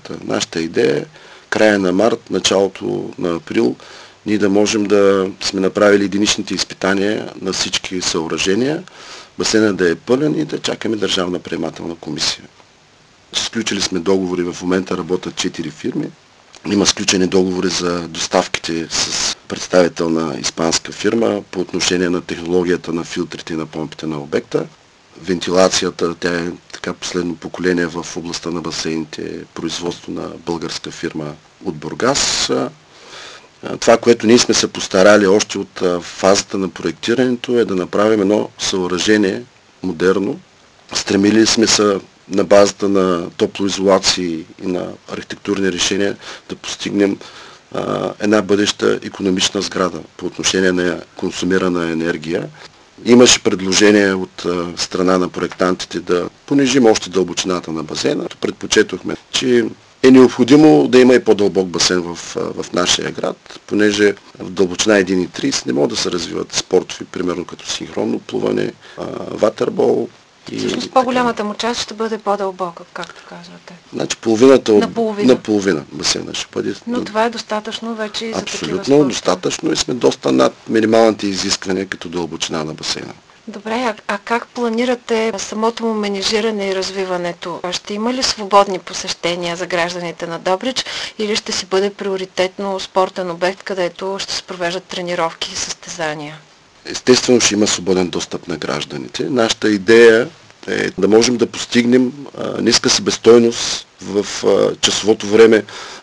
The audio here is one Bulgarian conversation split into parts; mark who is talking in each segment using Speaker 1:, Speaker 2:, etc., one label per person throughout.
Speaker 1: проекта. Нашата идея е края на март, началото на април ние да можем да сме направили единичните изпитания на всички съоръжения, басейнът да е пълен и да чакаме Държавна приемателна комисия. Сключили сме договори, в момента работят 4 фирми. Има сключени договори за доставките с представител на испанска фирма по отношение на технологията на филтрите и на помпите на обекта. Вентилацията, тя е така последно поколение в областта на басейните, производство на българска фирма от Бургас. Това, което ние сме се постарали още от фазата на проектирането, е да направим едно съоръжение модерно. Стремили сме се на базата на топлоизолации и на архитектурни решения да постигнем една бъдеща икономична сграда по отношение на консумирана енергия. Имаше предложение от страна на проектантите да понижим още дълбочината на басейна. Предпочетохме, че е необходимо да има и по-дълбок басейн в нашия град, понеже в дълбочина 1,30 не могат да се развиват спортови, примерно като синхронно плуване, ватербол.
Speaker 2: Всъщност по-голямата му част ще бъде по-дълбока, както казвате.
Speaker 1: Значи половината
Speaker 2: на
Speaker 1: половина басейна ще бъде.
Speaker 2: Но това е достатъчно вече и за такива спортове.
Speaker 1: Абсолютно достатъчно и сме доста над минималните изисквания като дълбочина на басейна.
Speaker 2: Добре, а как планирате самото му менежиране и развиването? Ще има ли свободни посещения за гражданите на Добрич или ще си бъде приоритетно спортен обект, където ще се провеждат тренировки и състезания?
Speaker 1: Естествено ще има свободен достъп на гражданите. Нашата идея е да можем да постигнем ниска себестойност в часовото време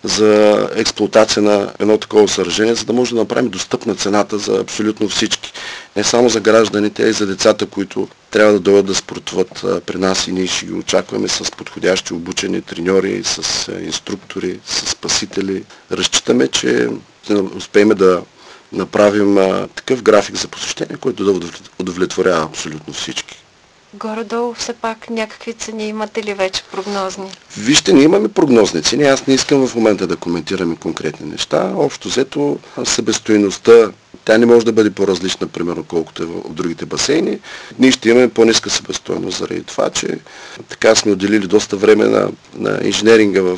Speaker 1: за експлоатация на едно такова съоръжение, за да може да направим достъпна цената за абсолютно всички. Не само за гражданите, а и за децата, които трябва да дойдат да спортуват при нас и ние ще ги очакваме с подходящи обучени треньори, с инструктори, с спасители. Разчитаме, че успеем да направим такъв график за посещение, който да удовлетворява абсолютно всички.
Speaker 2: Горе-долу все пак някакви цени имате ли вече прогнозни?
Speaker 1: Вижте, ние имаме прогнозни цени. Аз не искам в момента да коментираме конкретни неща. Общо взето себестойността, тя не може да бъде по-различна, примерно, колкото е в другите басейни. Ние ще имаме по-ниска себестойност заради това, че така сме отделили доста време на инженеринга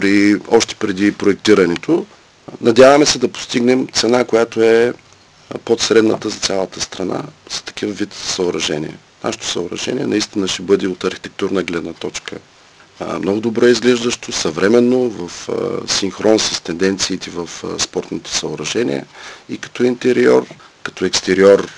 Speaker 1: още преди проектирането. Надяваме се да постигнем цена, която е под средната за цялата страна за такива вид съоръжения. Нашето съоръжение наистина ще бъде от архитектурна гледна точка много добре изглеждащо, съвременно, в синхрон с тенденциите в спортните съоръжения и като интериор, като екстериор.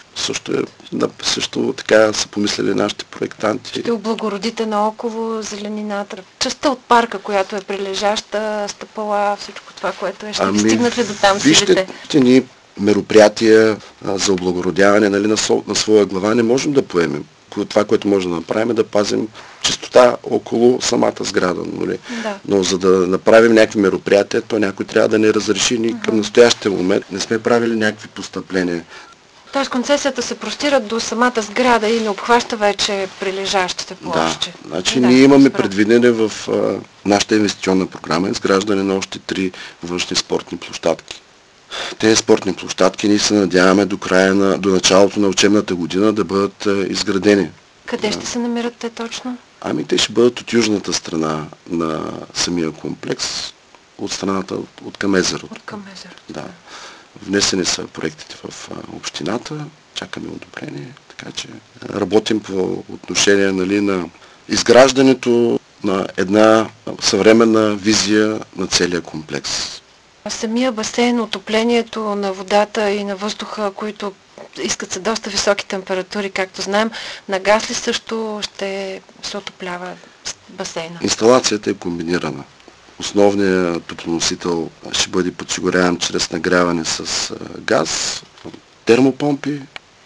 Speaker 1: Също така са помислили нашите проектанти.
Speaker 2: Ще облагородите наоколо зеленината. Частта от парка, която е прилежаща, стъпала, всичко това, което е. Ще ви стигнат ли до там силите?
Speaker 1: Вижте, ние мероприятия за облагородяване на своя глава не можем да поемем. Това, което може да направим, е да пазим чистота около самата сграда. Нали?
Speaker 2: Да.
Speaker 1: Но за да направим някакви мероприятия, то някой трябва да не разреши. Ние към настоящия момент не сме правили някакви постъпления.
Speaker 2: Тоест концесията се простира до самата сграда и не обхваща вече прилежащите площи.
Speaker 1: Да, значи ние имаме предвидене в нашата инвестиционна програма изграждане на още 3 външни спортни площадки. Тези спортни площадки ние се надяваме до началото на учебната година да бъдат изградени.
Speaker 2: Къде ще се намират те точно?
Speaker 1: Те ще бъдат от южната страна на самия комплекс, от страната от към езерото.
Speaker 2: От към езерото.
Speaker 1: Да. Внесени са проектите в общината, чакаме одобрение, така че работим по отношение на изграждането на една съвременна визия на целия комплекс.
Speaker 2: Самия басейн, отоплението на водата и на въздуха, които искат се доста високи температури, както знаем, на газ ли също ще се отоплява басейна?
Speaker 1: Инсталацията е комбинирана. Основният топлоносител ще бъде подсигуряван чрез нагряване с газ, термопомпи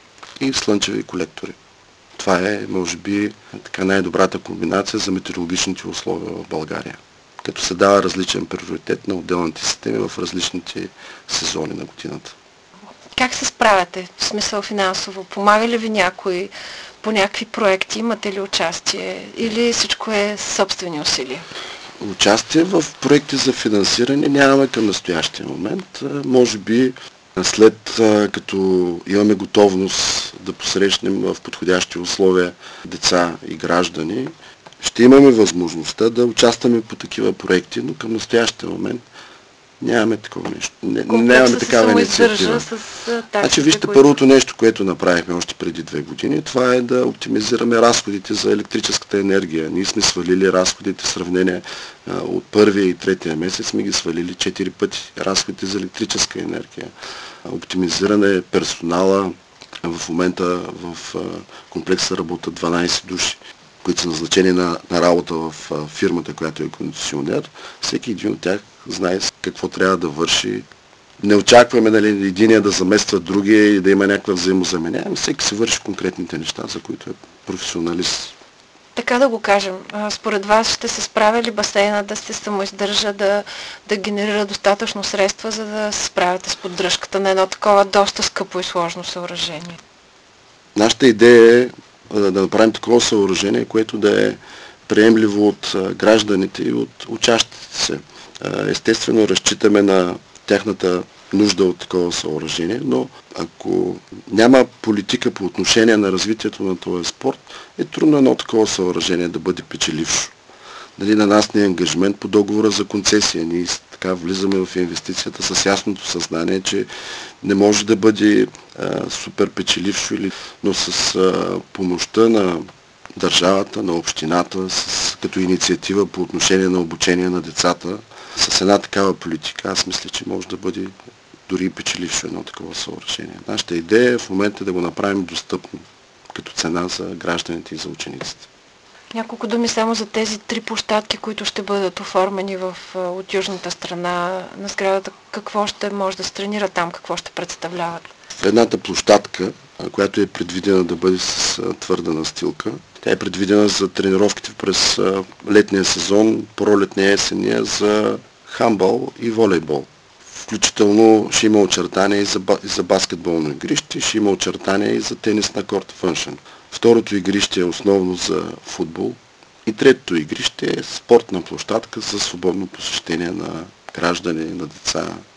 Speaker 1: и слънчеви колектори. Това е, може би, така най-добрата комбинация за метеорологичните условия в България, като се дава различен приоритет на отделните системи в различните сезони на годината.
Speaker 2: Как се справяте, в смисъл финансово? Помага ли ви някой по някакви проекти? Имате ли участие? Или всичко е собствени усилия?
Speaker 1: Участие в проекти за финансиране нямаме към настоящия момент. Може би след като имаме готовност да посрещнем в подходящи условия деца и граждани, ще имаме възможността да участваме по такива проекти, но към настоящия момент нямаме такова нещо. Нямаме такава инициатива. Значи, вижте, първото нещо, което направихме още преди 2 години, това е да оптимизираме разходите за електрическата енергия. Ние сме свалили разходите в сравнение от първия и третия месец, сме ги свалили 4 пъти. Разходите за електрическа енергия. Оптимизиране персонала. В момента в комплекса работят 12 души, които са назначени на работа в фирмата, която е концесионер. Всеки един от тях знае какво трябва да върши. Не очакваме единия да замества другия и да има някаква взаимозаменяемост. Всеки се върши конкретните неща, за които е професионалист.
Speaker 2: Така да го кажем, според вас ще се справя ли басейна да се самоиздържа, да генерира достатъчно средства, за да се справяте с поддръжката на едно такова доста скъпо и сложно съоръжение?
Speaker 1: Нашата идея е да направим такова съоръжение, което да е приемливо от гражданите и от учащите се. Естествено, разчитаме на тяхната нужда от такова съоръжение, но ако няма политика по отношение на развитието на този спорт, е трудно едно такова съоръжение да бъде печелившо. Дали на нас не е ангажимент по договора за концесия. Ние така влизаме в инвестицията с ясното съзнание, че не може да бъде супер печелившо, но с помощта на държавата, на общината, като инициатива по отношение на обучение на децата, с една такава политика, аз мисля, че може да бъде дори печелившо едно такова съоръжение. Нашата идея е в момента да го направим достъпно като цена за гражданите и за учениците.
Speaker 2: Няколко думи само за тези 3 площадки, които ще бъдат оформени от южната страна на сградата. Какво ще може да се тренира там, какво ще представляват? Едната
Speaker 1: площадка, която е предвидена да бъде с твърда настилка, тя е предвидена за тренировките през летния сезон, пролетния, есения за хандбал и волейбол. Включително ще има очертания и за баскетболно игрище, ще има очертания и за тенис на корт външен. Второто игрище е основно за футбол и третото игрище е спортна площадка за свободно посещение на граждани, на деца,